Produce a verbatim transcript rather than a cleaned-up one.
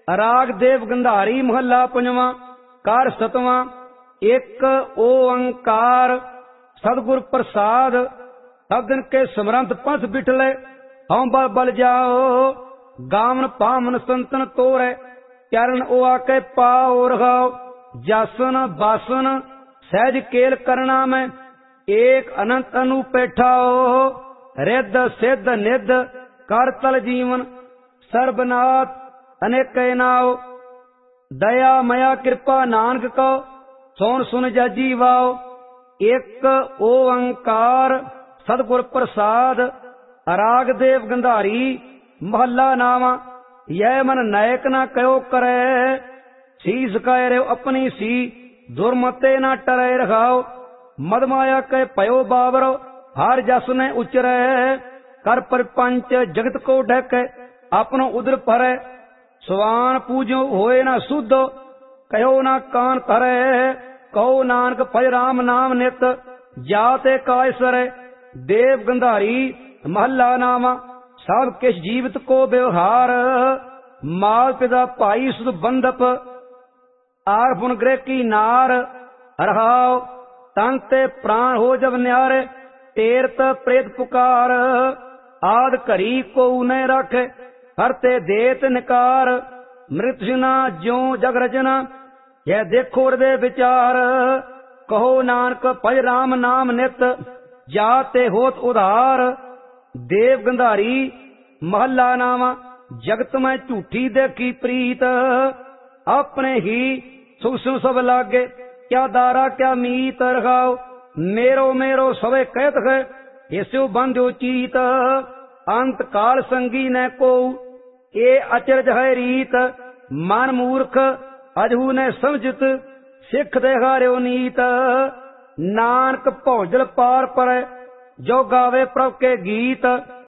राग देव गंधारी महला पंजवा कार सतवा। एक ओंकार सतगुर प्रसाद सब दिन के समरंत पंथ बिठले हम बल बल जाओ गावन पावन संतन तोरे चरण ओ आके पाओ रखाओ जासन बासन सहज केल करना में एक अनंत अनु पैठाओ रिद सिद्ध निध कर तल जीवन सर्वनाथ अनेक नाओ दया मया कृपा नानक को सोन सुन जाजी वाओ। एक ओंकार सतगुर प्रसाद राग देव गंधारी महला नावा। यह मन नायक ना कयो करे शीस कह रे अपनी सी दुर्मते ना टरे रखाओ मदमाया के पयो बाबरो हर जस ने उचरे कर परपंच जगत को ढक अपनो उदर भरे स्वान पूजो होए ना शुद्ध कहो ना कान करे कहो नानक भज राम नाम नित जाते कायसर देव गंधारी महला नामा। सब किस जीवित को व्यवहार माल पिता भाई सुध बंधप आग पुन ग्रह की नार रहाओ तन ते प्राण हो जब न्यारे तेरत प्रेत पुकार आद घरी को न रख हरते देत निकार मृत्युना ज्यो जग रचना यह देखो हृदय विचार कहो नानक भज राम नाम नित जाते होत उधार। देव गंधारी महला नामा। जगत में झूठी देखी प्रीत अपने ही सुख सुख सब लागे क्या दारा क्या मीत रखाओ मेरो मेरो सवे कहत है इसो बंध्यो चीत अंत काल संगी न को ये अचरज है रीत मन मूर्ख अजहू ने समझत सिख देखार्यो नीत नानक भौजल पार पर जो गावे प्रभ के गीत